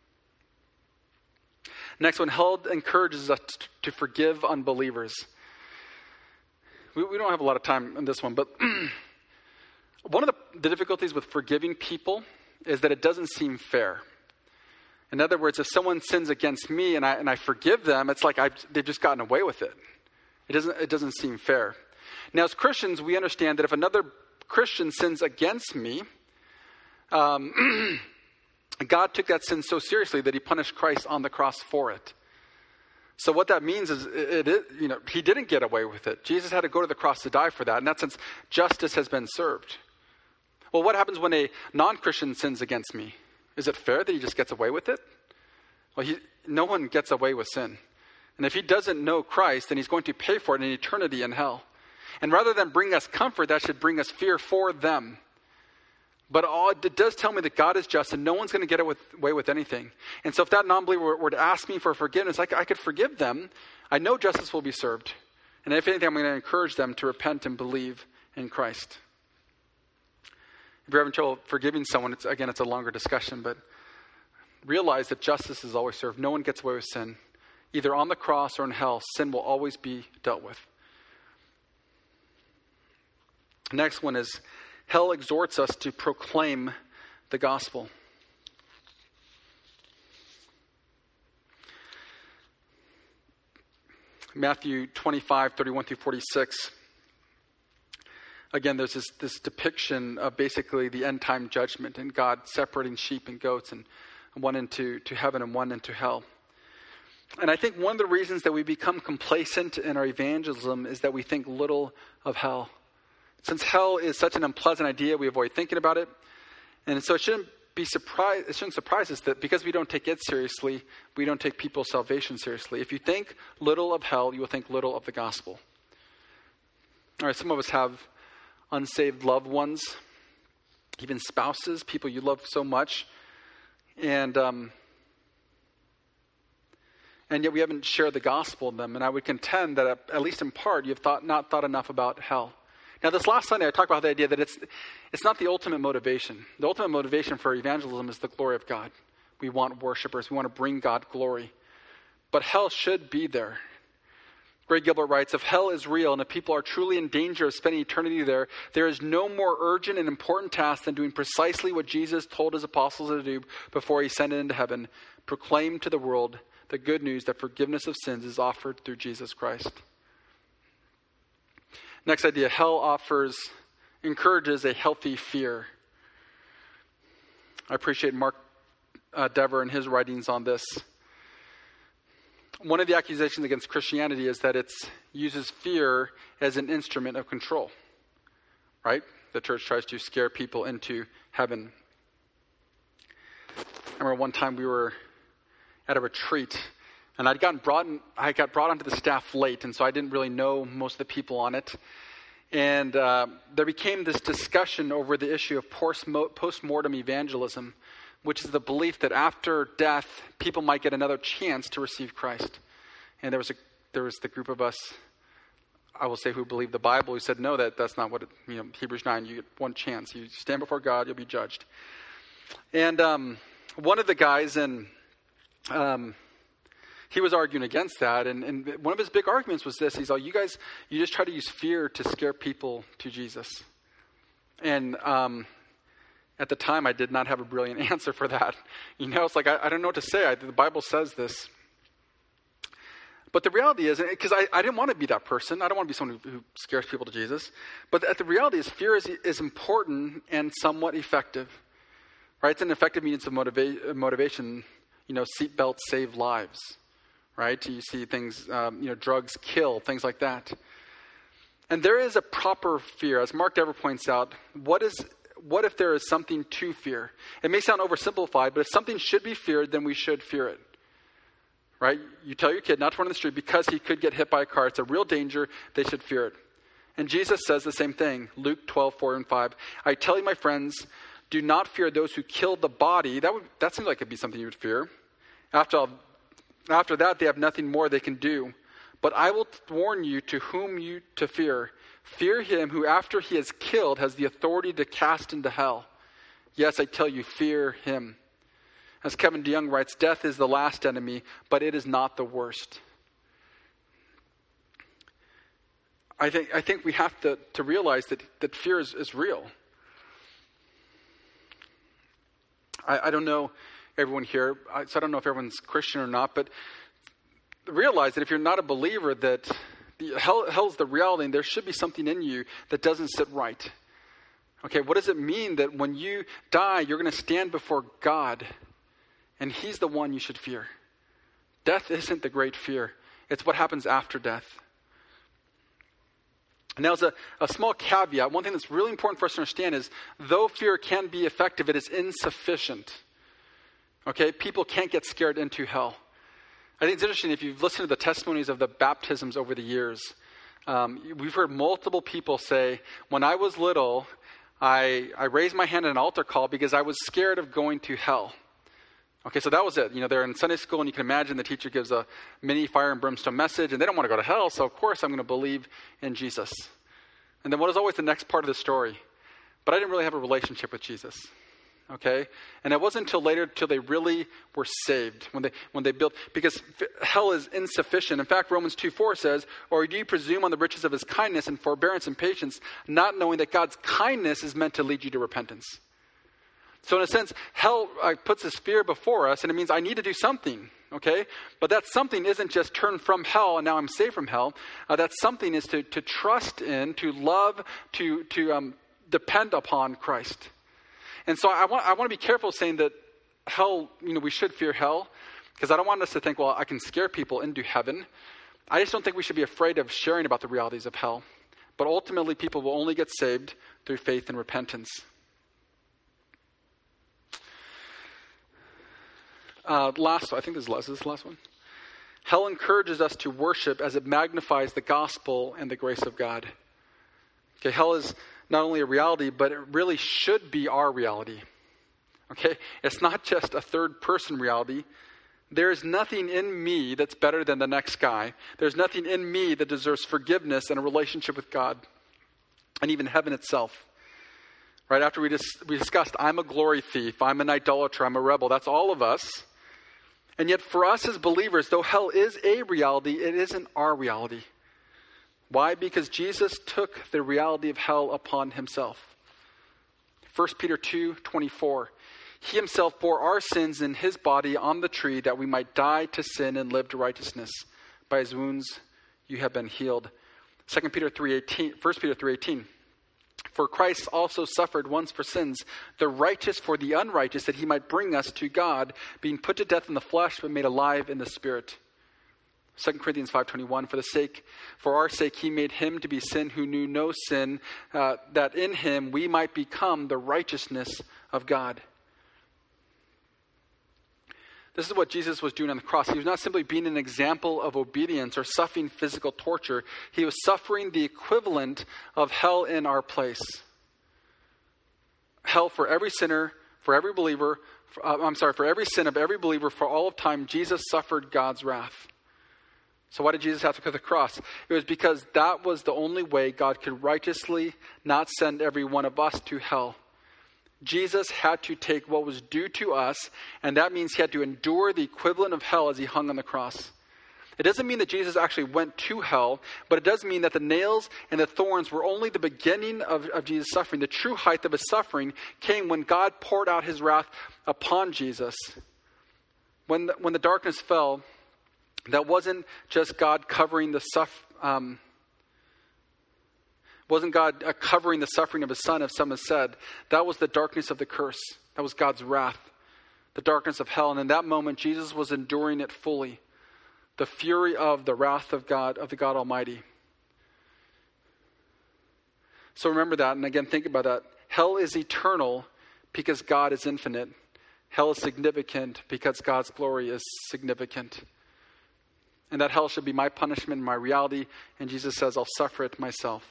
Next one, hell encourages us to forgive unbelievers. We, we don't have a lot of time on this one, but one of the, the difficulties with forgiving people is that it doesn't seem fair. In other words, if someone sins against me and I and I forgive them, it's like I've, they've just gotten away with it. It doesn't it doesn't seem fair. Now, as Christians, we understand that if another Christian sins against me, um, God took that sin so seriously that he punished Christ on the cross for it. So what that means is, it, it, you know, he didn't get away with it. Jesus had to go to the cross to die for that. In that sense, justice has been served. Well, what happens when a non-Christian sins against me? Is it fair that he just gets away with it? Well, he, no one gets away with sin. And if he doesn't know Christ, then he's going to pay for it in eternity in hell. And rather than bring us comfort, that should bring us fear for them. But all, it does tell me that God is just and no one's going to get away with anything. And so if that non-believer were, were to ask me for forgiveness, I, I could forgive them. I know justice will be served. And if anything, I'm going to encourage them to repent and believe in Christ. If you're having trouble forgiving someone, it's, again, it's a longer discussion, but realize that justice is always served. No one gets away with sin. Either on the cross or in hell, sin will always be dealt with. Next one is, hell exhorts us to proclaim the gospel. Matthew twenty-five, thirty-one through forty-six. Again, there's this, this depiction of basically the end time judgment and God separating sheep and goats, and one into to heaven and one into hell. And I think one of the reasons that we become complacent in our evangelism is that we think little of hell. Since hell is such an unpleasant idea, we avoid thinking about it. And so it shouldn't be surprised, it shouldn't surprise us that because we don't take it seriously, we don't take people's salvation seriously. If you think little of hell, you will think little of the gospel. All right, some of us have unsaved loved ones, even spouses, people you love so much. And um, and yet we haven't shared the gospel with them. And I would contend that at least in part, you've thought not thought enough about hell. Now, this last Sunday, I talked about the idea that it's it's not the ultimate motivation. The ultimate motivation for evangelism is the glory of God. We want worshipers. We want to bring God glory. But hell should be there. Greg Gilbert writes, if hell is real and if people are truly in danger of spending eternity there, there is no more urgent and important task than doing precisely what Jesus told his apostles to do before he ascended into heaven: proclaim to the world the good news that forgiveness of sins is offered through Jesus Christ. Next idea, hell offers, encourages a healthy fear. I appreciate Mark uh, Dever and his writings on this. One of the accusations against Christianity is that it uses fear as an instrument of control, right? The church tries to scare people into heaven. I remember one time we were at a retreat, and I'd gotten brought in, I got brought onto the staff late, and so I didn't really know most of the people on it. And uh, there became this discussion over the issue of post-mortem evangelism, which is the belief that after death, people might get another chance to receive Christ. And there was a there was the group of us, I will say, who believe the Bible, who said, no, that that's not what, it, you know, Hebrews nine, you get one chance. You stand before God, you'll be judged. And um, one of the guys, and um, he was arguing against that. And, and one of his big arguments was this. He's like, you guys, you just try to use fear to scare people to Jesus. And um, at the time, I did not have a brilliant answer for that. You know, it's like, I, I don't know what to say. I, the Bible says this. But the reality is, because I, I didn't want to be that person. I don't want to be someone who, who scares people to Jesus. But the reality is, fear is, is important and somewhat effective. Right? It's an effective means of motiva- motivation. You know, seatbelts save lives. Right? You see things, um, you know, drugs kill, things like that. And there is a proper fear. As Mark Dever points out, what is... What if there is something to fear? It may sound oversimplified, but if something should be feared, then we should fear it. Right? You tell your kid not to run in the street because he could get hit by a car. It's a real danger. They should fear it. And Jesus says the same thing. Luke twelve, four and five. I tell you, my friends, do not fear those who kill the body. That would that seems like it'd be something you would fear. After all, after that, they have nothing more they can do. But I will warn you to whom you to fear. Fear him who, after he is killed, has the authority to cast into hell. Yes, I tell you, fear him. As Kevin DeYoung writes, death is the last enemy, but it is not the worst. I think I think we have to, to realize that, that fear is, is real. I, I don't know everyone here, I, so I don't know if everyone's Christian or not, but realize that if you're not a believer, that Hell, hell's the reality, and there should be something in you that doesn't sit right. Okay, what does it mean that when you die, you're going to stand before God, and he's the one you should fear? Death isn't the great fear. It's what happens after death. And now, as a, a small caveat, one thing that's really important for us to understand is, though fear can be effective, it is insufficient. Okay, people can't get scared into hell. I think it's interesting, if you've listened to the testimonies of the baptisms over the years, um, we've heard multiple people say, when I was little, I, I raised my hand at an altar call because I was scared of going to hell. Okay, so that was it. You know, they're in Sunday school, and you can imagine the teacher gives a mini fire and brimstone message, and they don't want to go to hell, so of course I'm going to believe in Jesus. And then what is always the next part of the story? But I didn't really have a relationship with Jesus. Okay, and it wasn't until later, till they really were saved, when they when they built, because hell is insufficient. In fact, Romans two four says, "Or do you presume on the riches of his kindness and forbearance and patience, not knowing that God's kindness is meant to lead you to repentance?" So, in a sense, hell uh, puts this fear before us, and it means I need to do something. Okay, but that something isn't just turn from hell and now I'm saved from hell. Uh, that something is to to trust in, to love, to to um, depend upon Christ. And so I want I want to be careful saying that hell, you know, we should fear hell. Because I don't want us to think, well, I can scare people into heaven. I just don't think we should be afraid of sharing about the realities of hell. But ultimately, people will only get saved through faith and repentance. Uh, last, I think this is, this is the last one. Hell encourages us to worship as it magnifies the gospel and the grace of God. Okay, hell is not only a reality, but it really should be our reality. Okay, it's not just a third-person reality. There is nothing in me that's better than the next guy. There's nothing in me that deserves forgiveness and a relationship with God, and even heaven itself. Right after we dis- we discussed, I'm a glory thief, I'm an idolater, I'm a rebel. That's all of us. And yet for us as believers, though hell is a reality, it isn't our reality. Why? Because Jesus took the reality of hell upon himself. First Peter two twenty-four. He himself bore our sins in his body on the tree that we might die to sin and live to righteousness. By his wounds you have been healed. Second Peter three eighteen. First Peter three eighteen. For Christ also suffered once for sins, the righteous for the unrighteous, that he might bring us to God, being put to death in the flesh, but made alive in the spirit. Second Corinthians five twenty-one, for the sake, for our sake, he made him to be sin who knew no sin, uh, that in him we might become the righteousness of God. This is what Jesus was doing on the cross. He was not simply being an example of obedience or suffering physical torture. He was suffering the equivalent of hell in our place. Hell for every sinner, for every believer, for, uh, I'm sorry, for every sin of every believer for all of time, Jesus suffered God's wrath. So why did Jesus have to go to the cross? It was because that was the only way God could righteously not send every one of us to hell. Jesus had to take what was due to us, and that means he had to endure the equivalent of hell as he hung on the cross. It doesn't mean that Jesus actually went to hell, but it does mean that the nails and the thorns were only the beginning of, of Jesus' suffering. The true height of his suffering came when God poured out his wrath upon Jesus. When the, when the darkness fell, that wasn't just God covering the suffering. Um, Wasn't God uh, covering the suffering of his son, as some have said? That was the darkness of the curse. That was God's wrath, the darkness of hell. And in that moment, Jesus was enduring it fully. The fury of the wrath of God, of the God Almighty. So remember that, and again, think about that. Hell is eternal because God is infinite. Hell is significant because God's glory is significant. And that hell should be my punishment and my reality. And Jesus says, I'll suffer it myself.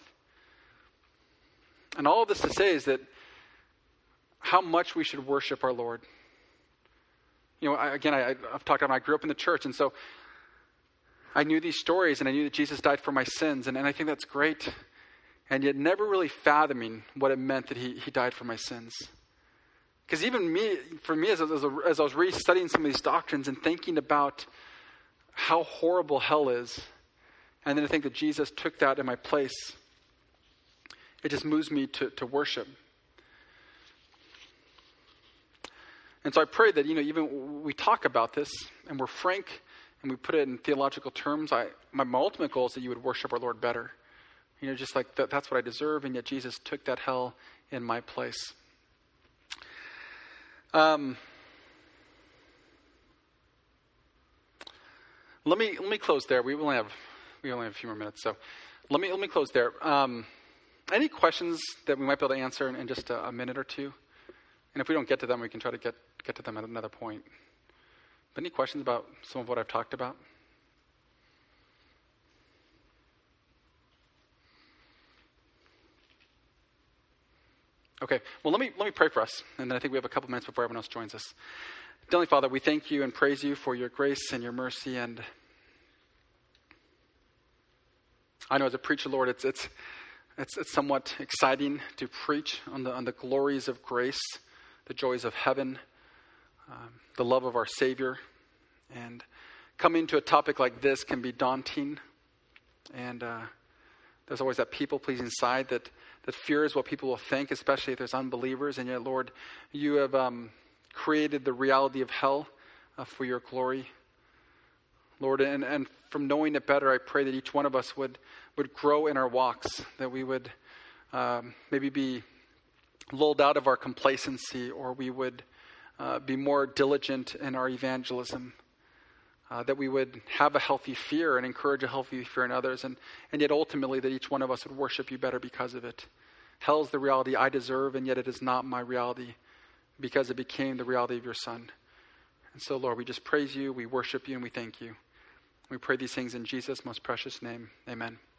And all of this to say is that how much we should worship our Lord. You know, I, again, I, I've talked about, I grew up in the church, and so I knew these stories, and I knew that Jesus died for my sins, and, and I think that's great. And yet never really fathoming what it meant that he, he died for my sins. Because even me, for me, as, as, as I was re-studying some of these doctrines and thinking about how horrible hell is, and then to think that Jesus took that in my place, it just moves me to, to worship. And so I pray that, you know, even when we talk about this and we're frank and we put it in theological terms, I my, my ultimate goal is that you would worship our Lord better. You know, just like that, that's what I deserve, and yet Jesus took that hell in my place. Um, let me let me close there. We only have we only have a few more minutes, so let me let me close there. Um, Any questions that we might be able to answer in, in just a, a minute or two? And if we don't get to them, we can try to get, get to them at another point. But any questions about some of what I've talked about? Okay, well, let me let me pray for us. And then I think we have a couple minutes before everyone else joins us. Heavenly Father, we thank you and praise you for your grace and your mercy. And I know as a preacher, Lord, it's it's It's, it's somewhat exciting to preach on the on the glories of grace, the joys of heaven, um, the love of our Savior. And coming to a topic like this can be daunting. And uh, there's always that people-pleasing side that, that fears what people will think, especially if there's unbelievers. And yet, Lord, you have um, created the reality of hell uh, for your glory. Lord, and, and from knowing it better, I pray that each one of us would, would grow in our walks, that we would um, maybe be lulled out of our complacency, or we would uh, be more diligent in our evangelism. uh, that we would have a healthy fear and encourage a healthy fear in others, and, and yet ultimately that each one of us would worship you better because of it. Hell is the reality I deserve, and yet it is not my reality because it became the reality of your Son. And so, Lord, we just praise you, we worship you, and we thank you. We pray these things in Jesus' most precious name. Amen.